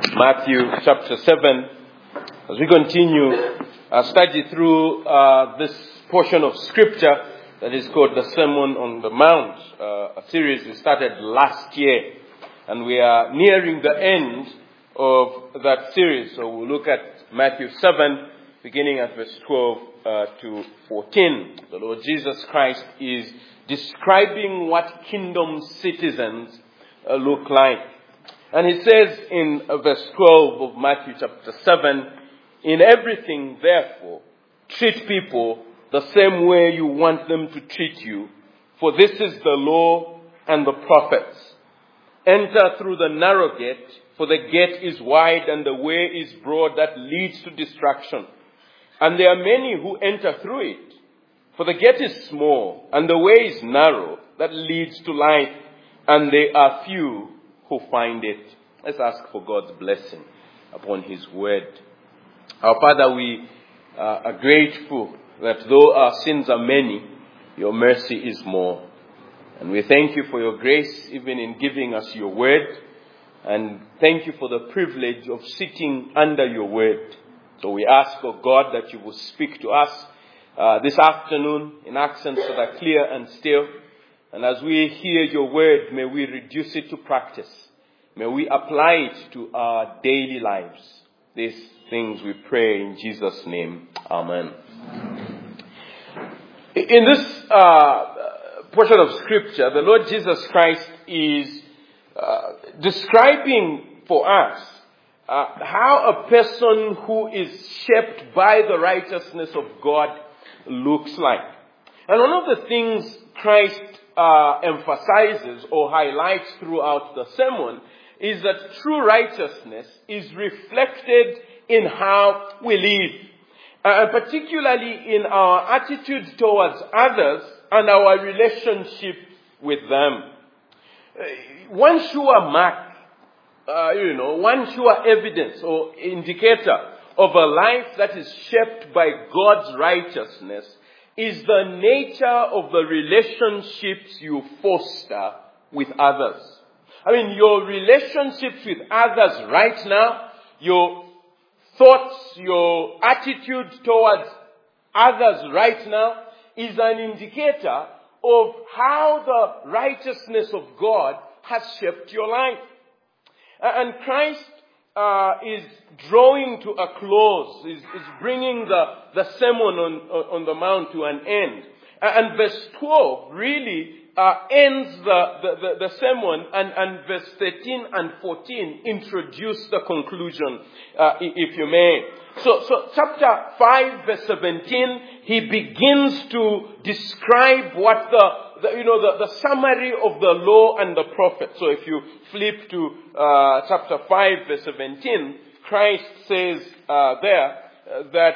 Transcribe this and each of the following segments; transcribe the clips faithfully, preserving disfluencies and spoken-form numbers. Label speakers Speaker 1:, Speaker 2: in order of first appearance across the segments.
Speaker 1: Matthew chapter seven, as we continue our study through uh, this portion of scripture that is called the Sermon on the Mount, uh, a series we started last year, and we are nearing the end of that series. So we'll look at Matthew seven, beginning at verse twelve uh, to fourteen. The Lord Jesus Christ is describing what kingdom citizens uh, look like. And he says in verse twelve of Matthew chapter seven, "In everything, therefore, treat people the same way you want them to treat you, for this is the law and the prophets. Enter through the narrow gate, for the gate is wide and the way is broad that leads to destruction. And there are many who enter through it. For the gate is small and the way is narrow that leads to life, and there are few who find it." Let's ask for God's blessing upon His word. Our Father, we uh, are grateful that though our sins are many, your mercy is more. And we thank you for your grace even in giving us your word. And thank you for the privilege of sitting under your word. So we ask, oh God, that you will speak to us uh, this afternoon in accents that are clear and still. And as we hear your word, may we reduce it to practice. May we apply it to our daily lives. These things we pray in Jesus' name. Amen. In this uh, portion of scripture, the Lord Jesus Christ is uh, describing for us uh, how a person who is shaped by the righteousness of God looks like. And one of the things Christ uh, emphasizes or highlights throughout the sermon is that true righteousness is reflected in how we live, and uh, particularly in our attitude towards others and our relationship with them. Uh, one sure mark, uh, you know, one sure evidence or indicator of a life that is shaped by God's righteousness is the nature of the relationships you foster with others. I mean, your relationships with others right now, your thoughts, your attitude towards others right now is an indicator of how the righteousness of God has shaped your life. And Christ uh, is drawing to a close, is, is bringing the, the sermon on, on the mount to an end. And verse twelve really Uh, ends the, the, the, the sermon, and, and verse thirteen and fourteen introduce the conclusion, uh, if you may. So, so chapter five, verse seventeen, he begins to describe what the, the you know, the, the summary of the law and the prophets. So if you flip to uh, chapter five, verse seventeen, Christ says uh, there uh, that,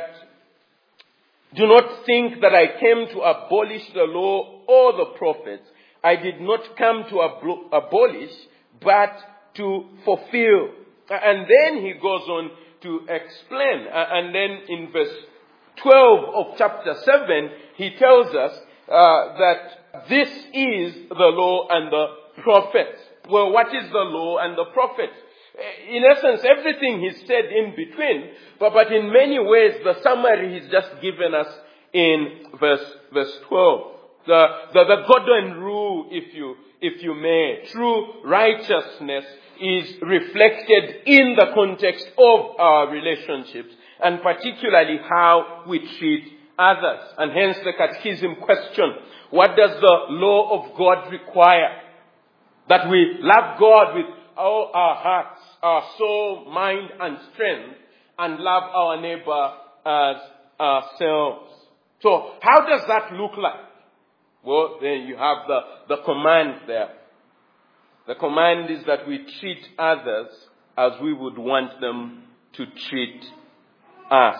Speaker 1: "Do not think that I came to abolish the law or the prophets. I did not come to ab- abolish, but to fulfill." And then he goes on to explain. And then in verse twelve of chapter seven, he tells us uh, that this is the law and the prophets. Well, what is the law and the prophets? In essence, everything he said in between, but, but in many ways, the summary he's just given us in verse, verse twelve. The, the, the golden rule, if you, if you may. True righteousness is reflected in the context of our relationships, and particularly how we treat others. And hence the catechism question, what does the law of God require? That we love God with all our hearts, our soul, mind, and strength, and love our neighbor as ourselves. So how does that look like? Well, then you have the, the command there. The command is that we treat others as we would want them to treat us.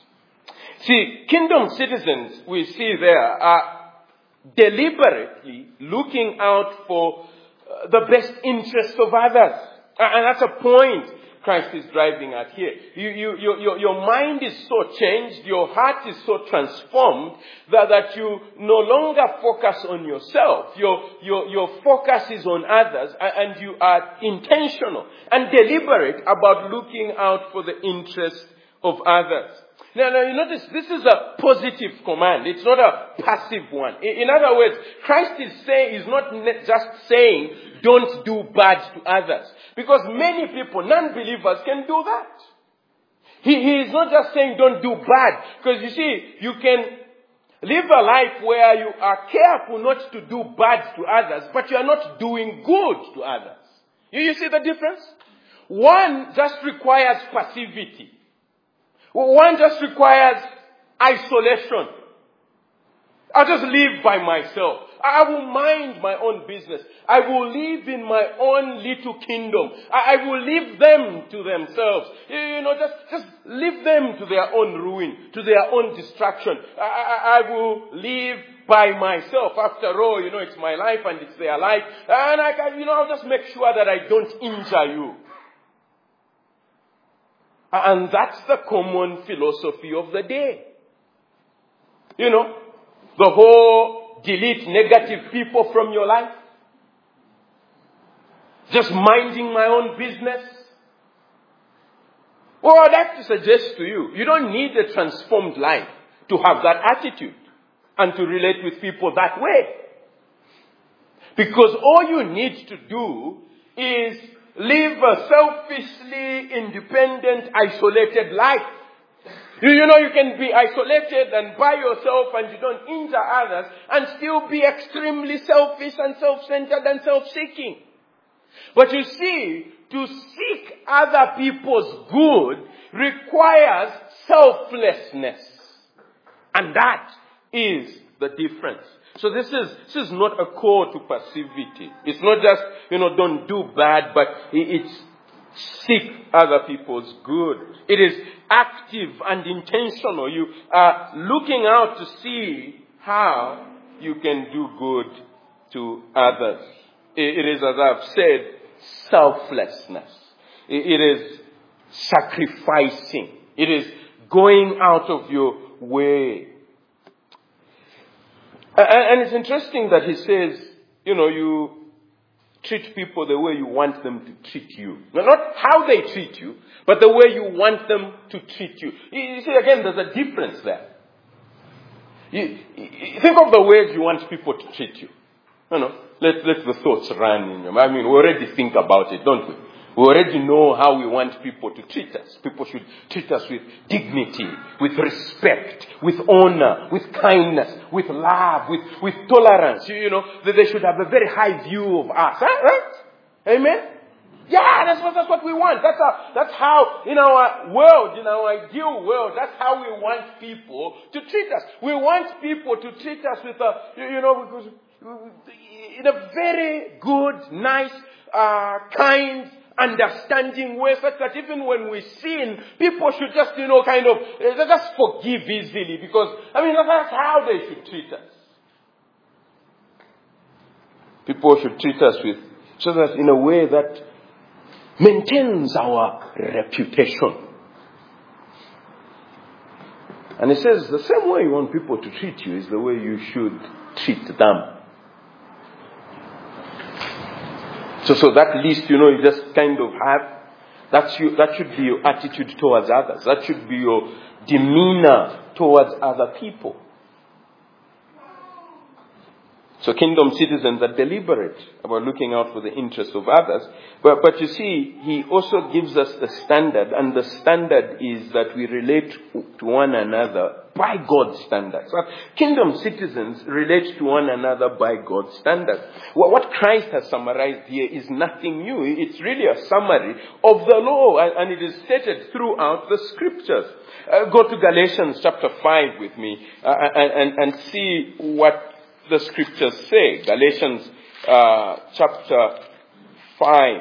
Speaker 1: See, kingdom citizens, we see there, are deliberately looking out for the best interests of others. And that's a point Christ is driving at here. You, you, your, your, your mind is so changed, your heart is so transformed that, that you no longer focus on yourself. Your, your, your focus is on others, and you are intentional and deliberate about looking out for the interest of others. Now, now, you notice this is a positive command. It's not a passive one. In, in other words, Christ is saying, is not just saying, don't do bad to others. Because many people, non-believers, can do that. He, he is not just saying don't do bad. Because you see, you can live a life where you are careful not to do bad to others, but you are not doing good to others. You, you see the difference? One just requires passivity. One just requires isolation. I'll just live by myself. I will mind my own business. I will live in my own little kingdom. I, I will leave them to themselves. You, you know, just, just leave them to their own ruin, to their own destruction. I, I, I will live by myself. After all, you know, it's my life and it's their life. And I can, you know, I'll just make sure that I don't injure you. And that's the common philosophy of the day. You know, the whole delete negative people from your life. Just minding my own business. Well, I'd like to suggest to you, you don't need a transformed life to have that attitude and to relate with people that way. Because all you need to do is live a selfishly independent, isolated life. You, you know, you can be isolated and by yourself and you don't injure others and still be extremely selfish and self-centered and self-seeking. But you see, to seek other people's good requires selflessness. And that is the difference. So this is, this is not a call to passivity. It's not just, you know, don't do bad, but it's seek other people's good. It is active and intentional. You are looking out to see how you can do good to others. It is, as I've said, selflessness. It is sacrificing. It is going out of your way. And it's interesting that he says, you know, you treat people the way you want them to treat you. Not how they treat you, but the way you want them to treat you. You see, again, there's a difference there. You, you think of the ways you want people to treat you. You know, let, let the thoughts run in your mind. I mean, we already think about it, don't we? We already know how we want people to treat us. People should treat us with dignity, with respect, with honor, with kindness, with love, with, with tolerance. You, you know, that they should have a very high view of us. Huh? Right? Amen? Yeah, that's what, that's what we want. That's how, that's how, in our world, in our ideal world, that's how we want people to treat us. We want people to treat us with a, you know, because in a very good, nice, uh, kind, understanding way, such that even when we sin, people should just, you know, kind of, they just forgive easily, because, I mean, that's how they should treat us. People should treat us with, so that in a way that maintains our reputation. And it says the same way you want people to treat you is the way you should treat them. So, so that list, you know, you just kind of have, that's you, that should be your attitude towards others. That should be your demeanor towards other people. So kingdom citizens are deliberate about looking out for the interests of others. But, but you see, he also gives us a standard, and the standard is that we relate to one another by God's standards. So kingdom citizens relate to one another by God's standards. What Christ has summarized here is nothing new. It's really a summary of the law, and it is stated throughout the scriptures. Uh, go to Galatians chapter five with me uh, and, and, and see what the scriptures say. Galatians uh, chapter five.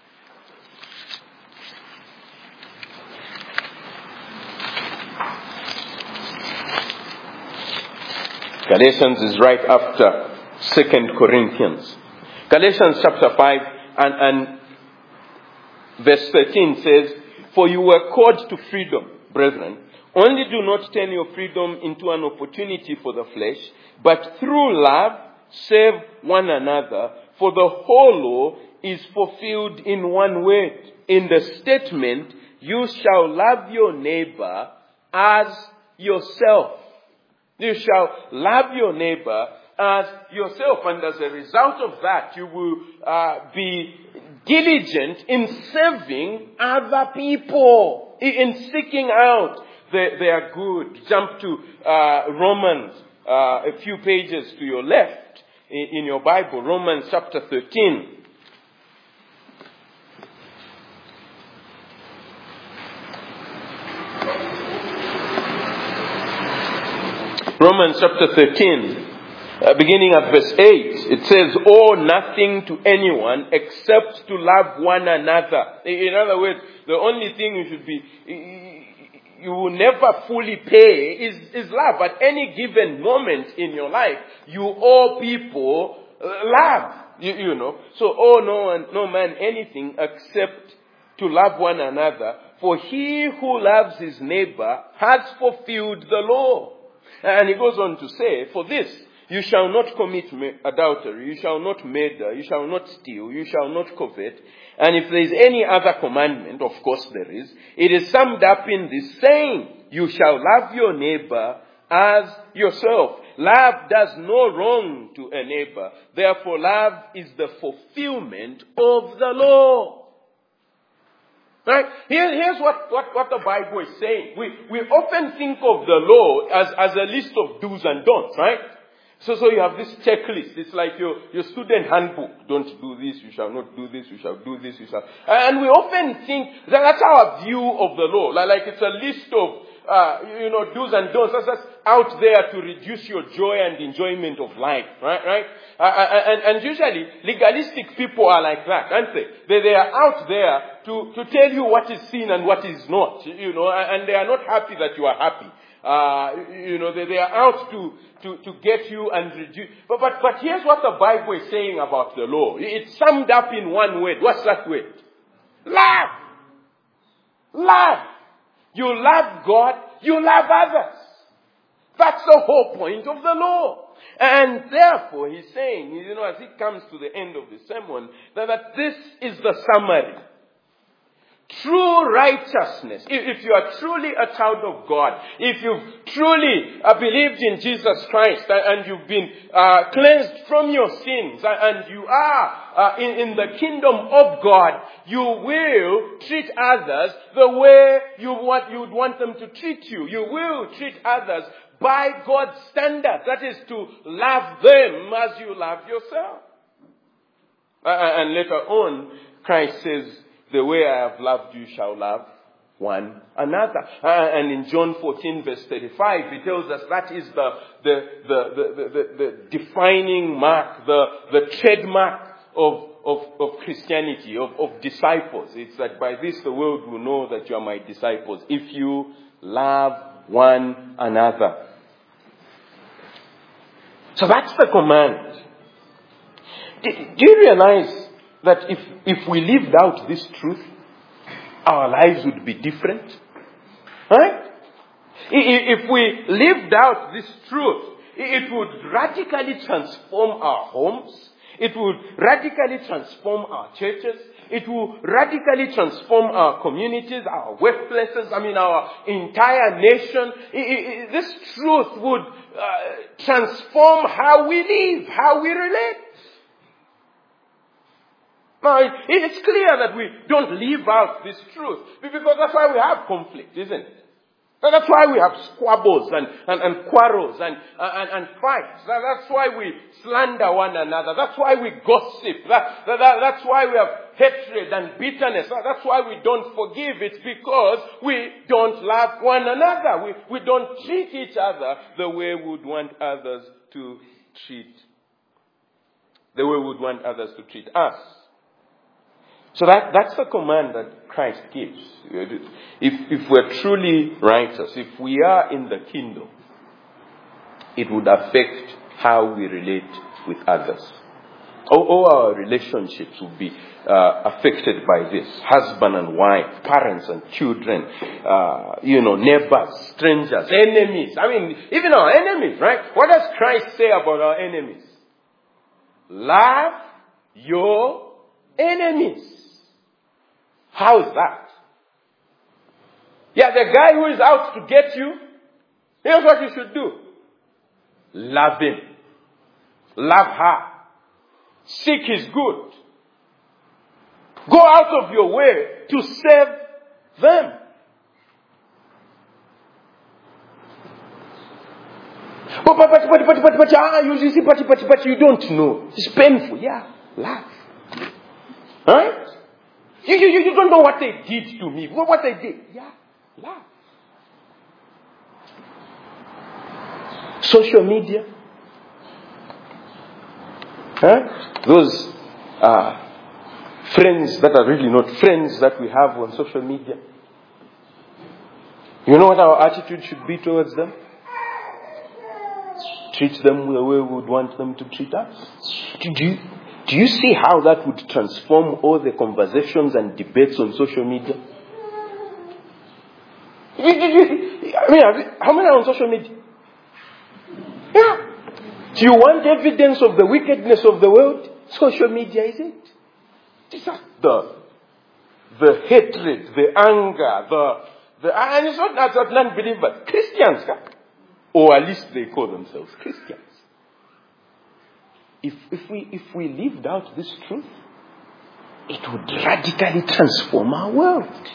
Speaker 1: Galatians is right after Second Corinthians. Galatians chapter five and, and verse thirteen says, For you were called to freedom, brethren. Only do not turn your freedom into an opportunity for the flesh, but through love serve one another. For the whole law is fulfilled in one word, in the statement, you shall love your neighbor as yourself. You shall love your neighbor as yourself. And as a result of that, you will uh, be diligent in serving other people, in seeking out their, their good. Jump to uh, Romans, uh, a few pages to your left in, in your Bible, Romans chapter thirteen. Romans chapter thirteen, uh, beginning at verse eight, it says, owe nothing to anyone except to love one another. In other words, the only thing you should be, you will never fully pay is, is love. At any given moment in your life, you owe people love, you, you know. So owe no one, no man anything except to love one another. For he who loves his neighbor has fulfilled the law. And he goes on to say, for this, you shall not commit adultery, you shall not murder, you shall not steal, you shall not covet. And if there is any other commandment, of course there is, it is summed up in this saying, you shall love your neighbor as yourself. Love does no wrong to a neighbor. Therefore, love is the fulfillment of the law. Right? Here, here's what, what, what the Bible is saying. We, we often think of the law as, as a list of do's and don'ts, right? So, so you have this checklist. It's like your, your student handbook. Don't do this, you shall not do this, you shall do this, you shall. And we often think that that's our view of the law. Like, like it's a list of, uh, you know, do's and don'ts. That's, that's out there to reduce your joy and enjoyment of life, right? Right? Uh, and, and usually, legalistic people are like that, aren't they? They, they are out there to, to tell you what is sin and what is not, you know, and they are not happy that you are happy. Uh, you know, they, they are out to, to, to get you and reduce. But, but, but here's what the Bible is saying about the law. It's summed up in one word. What's that word? Love. Love. You love God, you love others. That's the whole point of the law. And therefore, he's saying, you know, as he comes to the end of the sermon, that, that this is the summary. True righteousness, if, if you are truly a child of God, if you've truly uh, believed in Jesus Christ and, and you've been uh, cleansed from your sins and, and you are uh, in, in the kingdom of God, you will treat others the way you want, you would want them to treat you. You will treat others by God's standards. That is to love them as you love yourself. Uh, and later on, Christ says, the way I have loved you shall love one another. Uh, and in John fourteen verse thirty-five, he tells us that is the, the, the, the, the, the defining mark, the, the trademark of, of, of Christianity, of, of disciples. It's that by this the world will know that you are my disciples, if you love one another. So that's the command. Do, do you realize that if, if we lived out this truth, our lives would be different? Right? If we lived out this truth, it would radically transform our homes. It would radically transform our churches. It will radically transform our communities, our workplaces, I mean our entire nation. It, it, this truth would uh, transform how we live, how we relate. Now, it, it's clear that we don't live out this truth because that's why we have conflict, isn't it? That's why we have squabbles and, and, and quarrels and, and, and fights. That's why we slander one another. That's why we gossip. That, that, that's why we have hatred and bitterness. That's why we don't forgive. It's because we don't love one another. We, we don't treat each other the way we would want others to treat, the way we would want others to treat us. So that, that's the command that Christ gives. If, if we're truly righteous, if we are in the kingdom, it would affect how we relate with others. All, all our relationships will be uh, affected by this. Husband and wife, parents and children, uh, you know, neighbors, strangers, enemies. I mean, even our enemies, right? What does Christ say about our enemies? Love your enemies. How is that? Yeah, the guy who is out to get you, here's what you should do. Love him. Love her. Seek his good. Go out of your way to save them. But, but, but, but, but, but, but, ah, you see, but, but, but you don't know. It's painful. Yeah, love. Right? You, you, you don't know what they did to me. What they did. Yeah, love. Social media. Huh? Those uh, friends that are really not friends that we have on social media. You know what our attitude should be towards them? Treat them the way we would want them to treat us. Do you, do you see how that would transform all the conversations and debates on social media? I mean, how many are on social media? Yeah. Do you want evidence of the wickedness of the world? Social media is it. These are the, the hatred, the anger, the, the, and it's not that non-believers, Christians, or at least they call themselves Christians. If, if we, if we lived out this truth, it would radically transform our world.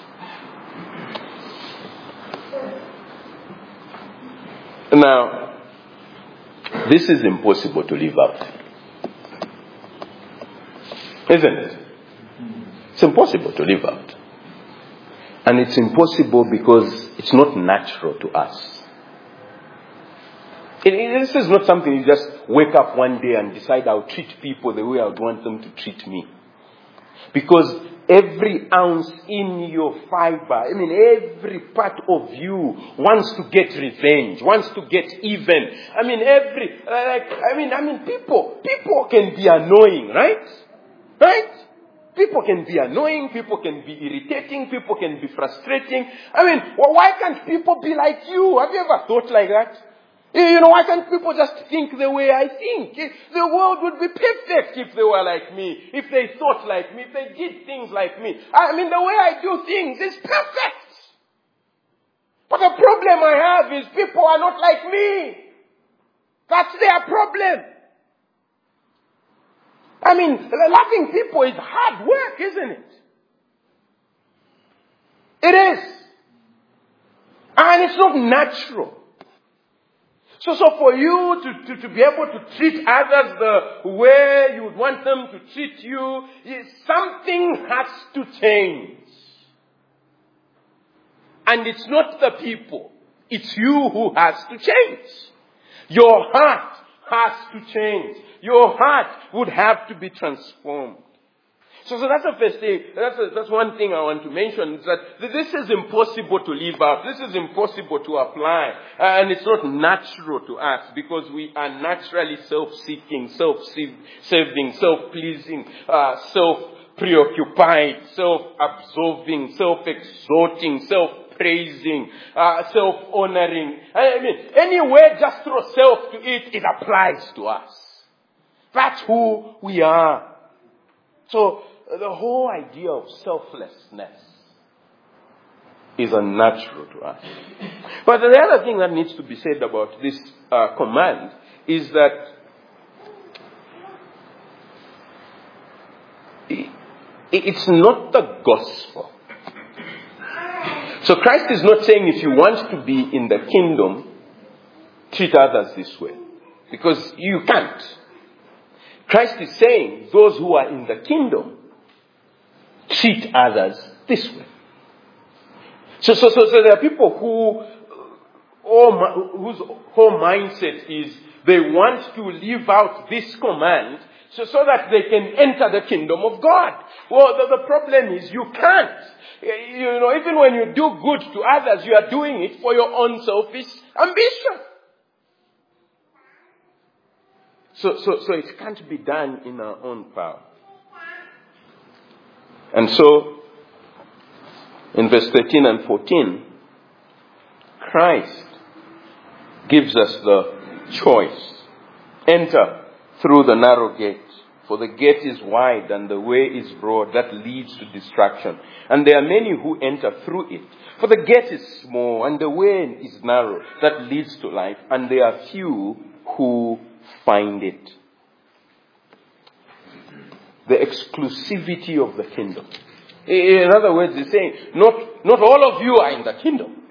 Speaker 1: Now, this is impossible to live out. Isn't it? It's impossible to live out. And it's impossible because it's not natural to us. It, it, this is not something you just wake up one day and decide I'll treat people the way I would want them to treat me. Because every ounce in your fiber, I mean every part of you wants to get revenge, wants to get even. I mean every, like, I mean, I mean people, people can be annoying, right? Right? People can be annoying, people can be irritating, people can be frustrating. I mean, well, why can't people be like you? Have you ever thought like that? You know, why can't people just think the way I think? The world would be perfect if they were like me, if they thought like me, if they did things like me. I mean, the way I do things is perfect. But the problem I have is people are not like me. That's their problem. I mean, loving people is hard work, isn't it? It is. And it's not natural. So, so for you to, to, to be able to treat others the way you would want them to treat you, something has to change. And it's not the people. It's you who has to change. Your heart has to change. Your heart would have to be transformed. So, so that's the first thing. That's, a, that's one thing I want to mention. Is that this is impossible to live out. This is impossible to apply. Uh, and it's not natural to us because we are naturally self-seeking, self-serving, self-pleasing, uh, self-preoccupied, self-absorbing, self-exalting, self-praising, uh, self-honoring. I mean, anywhere just throw self to it, it applies to us. That's who we are. So, the whole idea of selflessness is unnatural to us. But the other thing that needs to be said about this uh, command is that it's not the gospel. So Christ is not saying if you want to be in the kingdom, treat others this way. Because you can't. Christ is saying those who are in the kingdom treat others this way. So, so, so, so there are people who, all, whose whole mindset is they want to live out this command so, so that they can enter the kingdom of God. Well, the, the problem is you can't. You know, even when you do good to others, you are doing it for your own selfish ambition. So, so, so it can't be done in our own power. And so, in verse thirteen and fourteen, Christ gives us the choice. Enter through the narrow gate, for the gate is wide and the way is broad that leads to destruction. And there are many who enter through it. For the gate is small and the way is narrow that leads to life, and there are few who find it. The exclusivity of the kingdom. In other words, he's saying, not, not all of you are in the kingdom.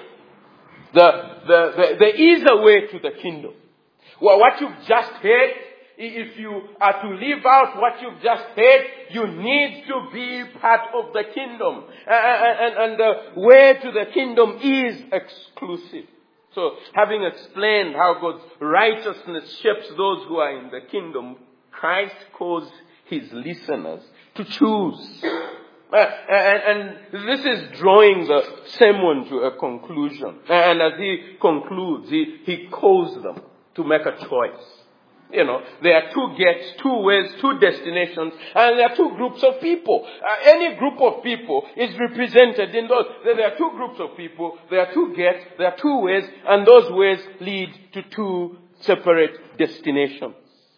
Speaker 1: The, the, the, there is a way to the kingdom. Well, what you've just heard, if you are to live out what you've just heard, you need to be part of the kingdom. And, and, and the way to the kingdom is exclusive. So, having explained how God's righteousness shapes those who are in the kingdom, Christ calls his listeners to choose. Uh, and, and this is drawing the sermon to a conclusion. And as he concludes, he, he calls them to make a choice. You know, there are two gates, two ways, two destinations, and there are two groups of people. Uh, any group of people is represented in those. There are two groups of people, there are two gates, there are two ways, and those ways lead to two separate destinations.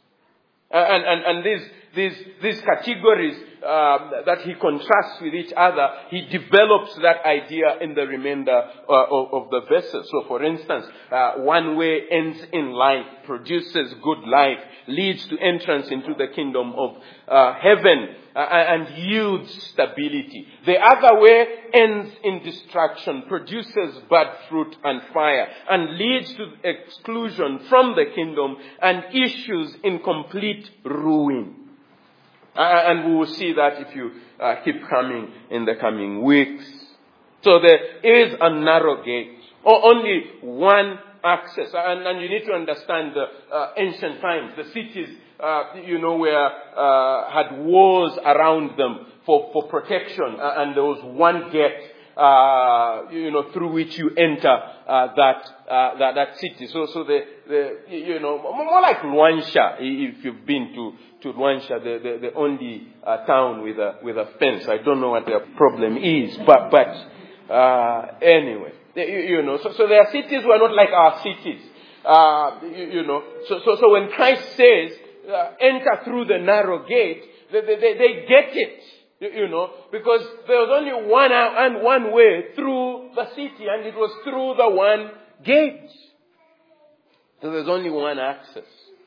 Speaker 1: Uh, and, and, and these, these, these categories um, that he contrasts with each other, he develops that idea in the remainder uh, of, of the verses. So for instance, uh, one way ends in life, produces good life, leads to entrance into the kingdom of uh, heaven, uh, and yields stability. The other way ends in destruction, produces bad fruit and fire, and leads to exclusion from the kingdom and issues in complete ruin. Uh, and we will see that if you uh, keep coming in the coming weeks. So there is a narrow gate, or only one access. And, and you need to understand the uh, ancient times. The cities, uh, you know, were, uh, had walls around them for, for protection. Uh, and there was one gate, uh, you know, through which you enter uh, that, uh, that that city. So, so the, the you know, more like Luansha, if you've been to to Luansha, the, the, the only uh, town with a with a fence. I don't know what their problem is, but but uh, anyway, you, you know. So, so their cities were not like our cities, uh, you, you know. So so so when Christ says, uh, "Enter through the narrow gate," they they, they get it, you, you know, because there was only one and one way through the city, and it was through the one gate. So there's only one access.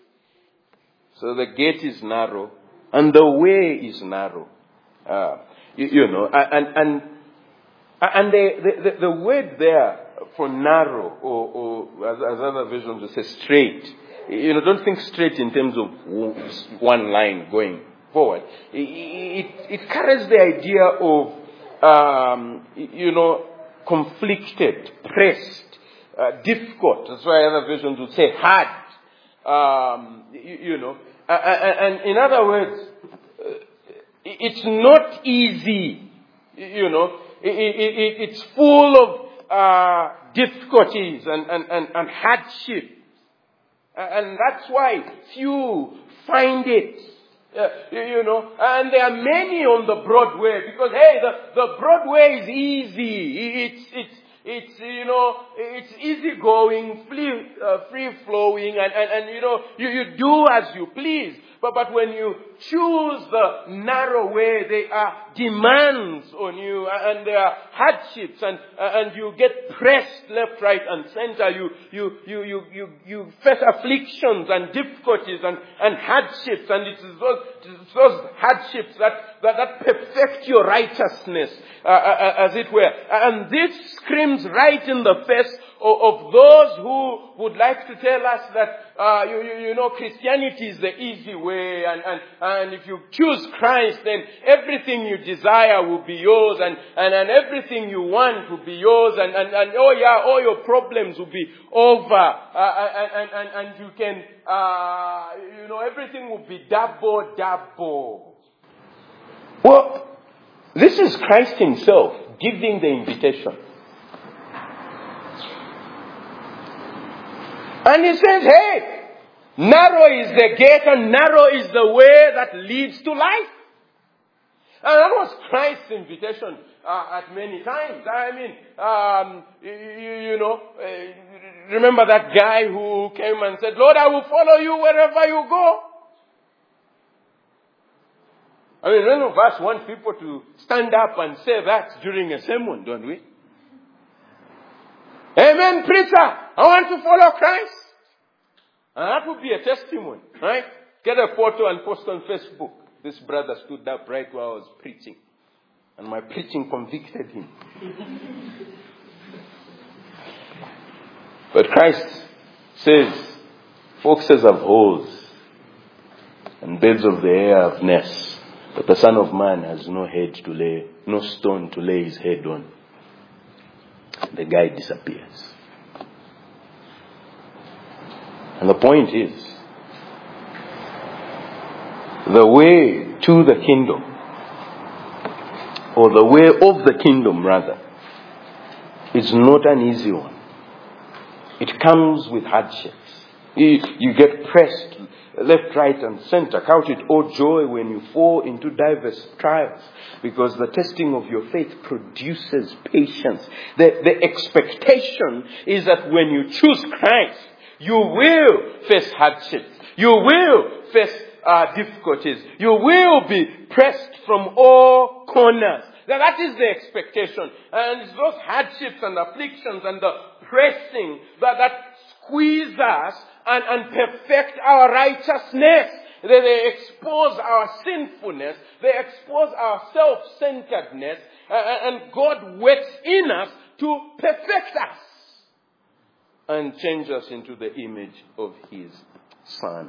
Speaker 1: So the gate is narrow, and the way is narrow. Uh, you, you know, and and and the, the the word there for narrow, or, or as, as other versions will say, straight. You know, don't think straight in terms of one line going forward. It, it, it carries the idea of, um, you know, conflicted, pressed, uh, difficult. That's why other versions would say hard. Um, you, you know. Uh, and in other words, uh, it's not easy, you know. It, it, it's full of uh, difficulties and, and, and, and hardship. And that's why few find it, uh, you, you know. And there are many on the broad way because, hey, the, the broad way is easy. It's, it's, It's, you know, it's easygoing, free, uh, free-flowing, and, and, and, you know, you, you do as you please. But, but when you choose the narrow way, there are demands on you, and there are hardships, and, and you get pressed left, right, and center. You, you, you, you, you, you face afflictions and difficulties and, and hardships, and it's those, it's those hardships that, that, that perfect your righteousness, uh, as it were. And this screams right in the face of, of those who would like to tell us that, uh, you, you, you know, Christianity is the easy way, and, and, and if you choose Christ, then everything you desire will be yours, and, and, and everything you want will be yours, and, and, and oh yeah, all your problems will be over, uh, and, and, and you can, uh, you know, everything will be double, double. Well, this is Christ himself giving the invitation. And he says, hey, Narrow is the gate and narrow is the way that leads to life. And that was Christ's invitation uh, at many times. I mean, um, you, you know, uh, remember that guy who came and said, Lord, I will follow you wherever you go. I mean, none of us want people to stand up and say that during a sermon, don't we? Amen, preacher. I want to follow Christ. And that would be a testimony, right? Get a photo and post on Facebook. This brother stood up right while I was preaching. And my preaching convicted him. But Christ says, foxes have holes, and birds of the air have nests. But the Son of Man has no head to lay, no stone to lay his head on. The guy disappears. And the point is, the way to the kingdom, or the way of the kingdom rather, is not an easy one. It comes with hardships. You, you get pressed left, right, and center. Count it all joy when you fall into diverse trials, because the testing of your faith produces patience. The, the expectation is that when you choose Christ, you will face hardships. You will face uh, difficulties. You will be pressed from all corners. Now, that is the expectation. And it's those hardships and afflictions and the pressing that, that squeeze us and, and perfect our righteousness. They, they expose our sinfulness. They expose our self-centeredness. Uh, and God works in us to perfect us and change us into the image of His Son.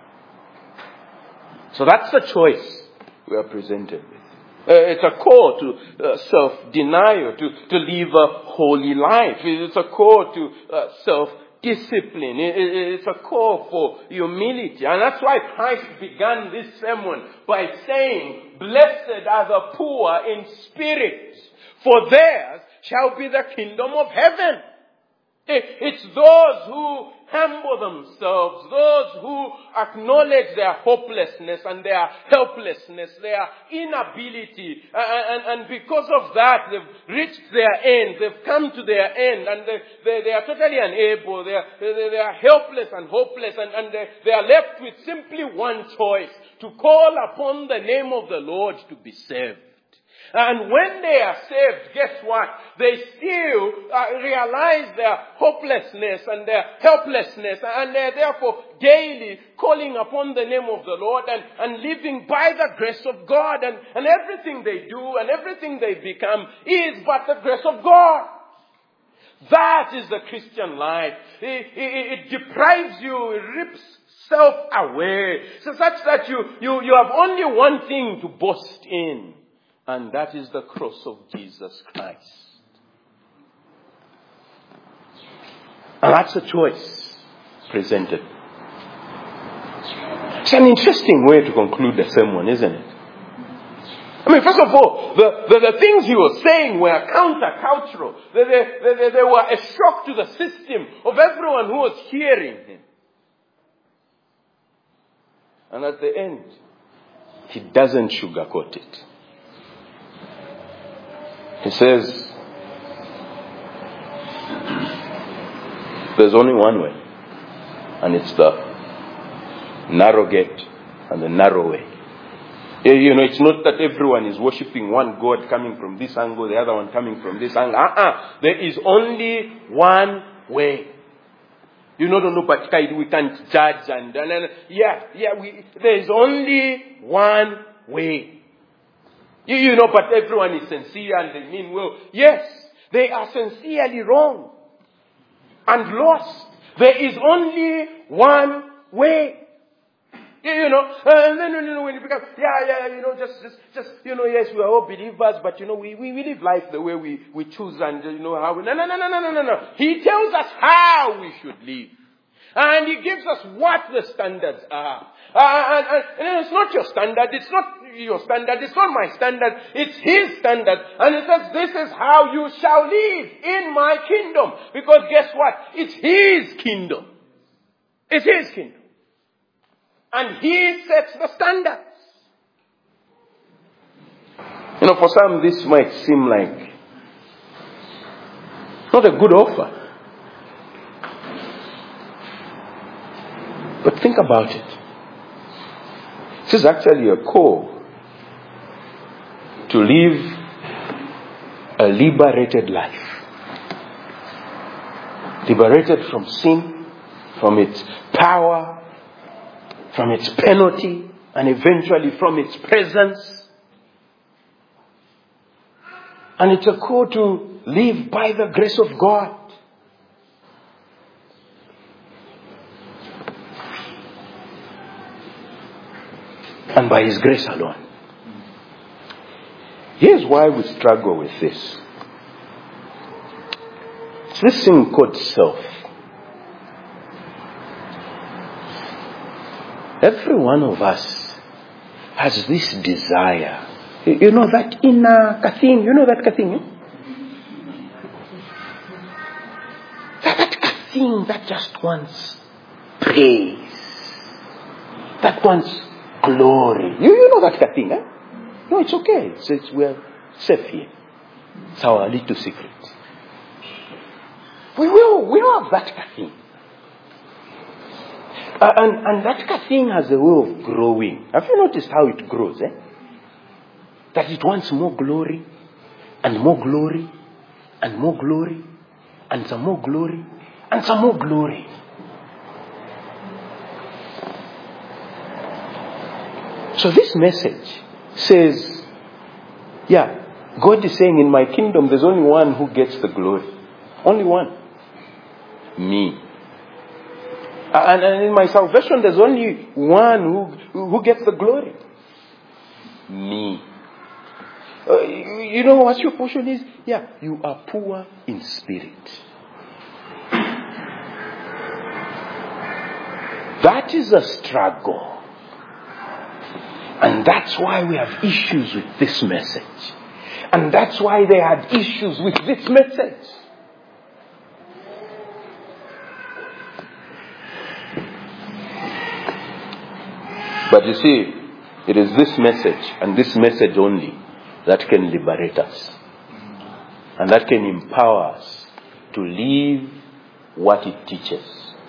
Speaker 1: So that's the choice we are presented with. Uh, it's a call to uh, self-denial, to, to live a holy life. It's a call to uh, self-discipline. It, it, it's a call for humility. And that's why Christ began this sermon by saying, "Blessed are the poor in spirit, for theirs shall be the kingdom of heaven." It's those who humble themselves, those who acknowledge their hopelessness and their helplessness, their inability, and, and, and because of that, they've reached their end, they've come to their end, and they, they, they are totally unable, they are, they, they are helpless and hopeless, and, and they, they are left with simply one choice: to call upon the name of the Lord to be saved. And when they are saved, guess what? They still uh, realize their hopelessness and their helplessness, and they're therefore daily calling upon the name of the Lord and, and living by the grace of God. And, and everything they do and everything they become is but the grace of God. That is the Christian life. It, it, it deprives you, it rips self away, so such that you, you, you have only one thing to boast in. And that is the cross of Jesus Christ. And that's a choice presented. It's an interesting way to conclude the sermon, isn't it? I mean, first of all, the, the, the things he was saying were countercultural. They, they, they, they were a shock to the system of everyone who was hearing him. And at the end, he doesn't sugarcoat it. He says, there's only one way, and it's the narrow gate and the narrow way. You know, it's not that everyone is worshipping one God coming from this angle, the other one coming from this angle. Uh-uh. There is only one way. You know, no, no, but we can't judge and, and, and yeah, yeah, we, there is only one way. You, you know, but everyone is sincere and they mean well. Yes, they are sincerely wrong and lost. There is only one way. You, you know, and then, you know, when you become, yeah, yeah, you know, just, just, just, you know, yes, we are all believers, but, you know, we, we, we live life the way we, we choose and, you know, how we, no, no, no, no, no, no, no, no. He tells us how we should live. And he gives us what the standards are. Uh, and, and, and it's not your standard, it's not your standard, it's not my standard, it's his standard. And it says, this is how you shall live in my kingdom. Because guess what? It's his kingdom. It's his kingdom. And He sets the standards. You know, for some this might seem like not a good offer. But think about it. This is actually a call to live a liberated life. Liberated from sin, from its power, from its penalty, and eventually from its presence. And it's a call to live by the grace of God. And by His grace alone. Here's why we struggle with this. It's this thing called self. Every one of us has this desire. You know that inner thing? You know that thing? Eh? That thing that just wants praise. That wants glory. You, you know that thing, eh? No, it's okay. It's, it's, we're safe here. It's our little secret. We will, we will have that thing. Uh, and, and that thing has a way of growing. Have you noticed how it grows, eh? That it wants more glory, and more glory, and more glory, and some more glory, and some more glory. So this message says, yeah, God is saying in my kingdom there's only one who gets the glory. Only one. Me. And, and in my salvation there's only one who, who gets the glory. Me. Uh, you, you know what your portion is? Yeah, you are poor in spirit. That is a struggle. And that's why we have issues with this message. And that's why they had issues with this message. But you see, it is this message and this message only that can liberate us. And that can empower us to live what it teaches.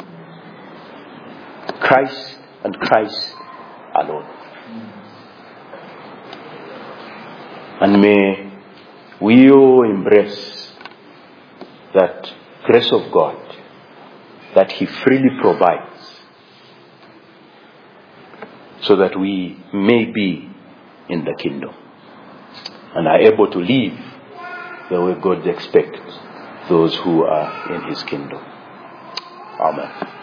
Speaker 1: Christ and Christ alone. And may we all embrace that grace of God that He freely provides so that we may be in the kingdom and are able to live the way God expects those who are in His kingdom. Amen.